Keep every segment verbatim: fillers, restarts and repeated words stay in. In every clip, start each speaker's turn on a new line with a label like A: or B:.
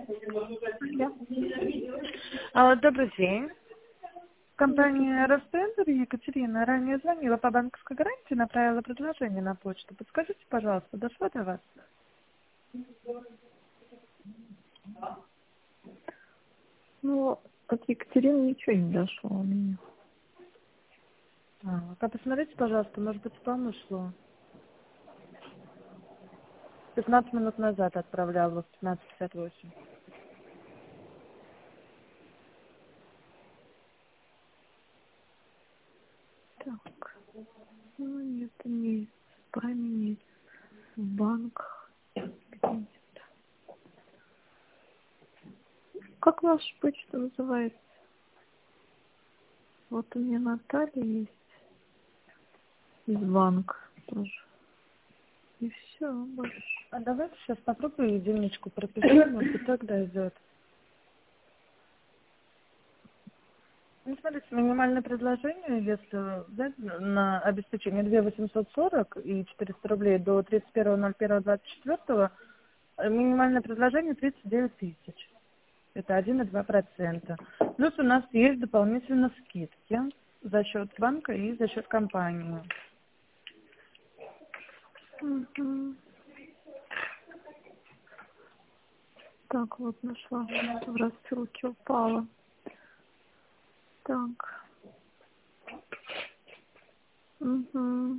A: Да.
B: А, Добрый день. Компания Ростендер, Екатерина, ранее звонила по банковской гарантии, направила предложение на почту. Подскажите, пожалуйста, дошло до вас?
A: Ну, от Екатерины ничего не дошло у меня.
B: А, а посмотрите, пожалуйста, может быть, спам ушло. пятнадцать минут назад отправляла в пятнадцать пятьдесят восемь.
A: Так. Ну, нет, не в спаме, не в банках. Где-нибудь. Как ваша почта называется? Вот у меня Наталья есть из банка тоже. И все, больше.
B: А давайте сейчас попробую единичку пропишу, может быть, так дойдет. Ну, смотрите, минимальное предложение, если взять на обеспечение две тысячи восемьсот сорок и четыреста рублей до тридцать первого ноль первого двадцать четвёртого, минимальное предложение тридцать девять тысяч. Это один и два процента. Плюс у нас есть дополнительно скидки за счет банка и за счет компании.
A: Угу. Так, вот нашла. В рассылке упала. Так. Угу.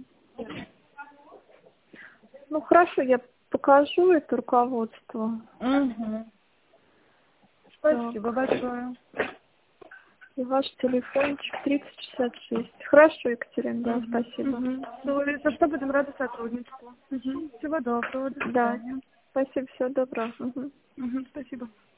A: Ну хорошо, я покажу это руководство.
B: Угу. Спасибо
A: Так.
B: большое.
A: И ваш телефончик тридцать шестьдесят шесть. Хорошо, Екатерина, да,
B: Угу.
A: спасибо.
B: Угу. Все, если что, будем рады сотрудничеству. Угу. Всего доброго, до
A: Да,
B: свидания.
A: спасибо, всего доброго. Угу.
B: Угу. Спасибо.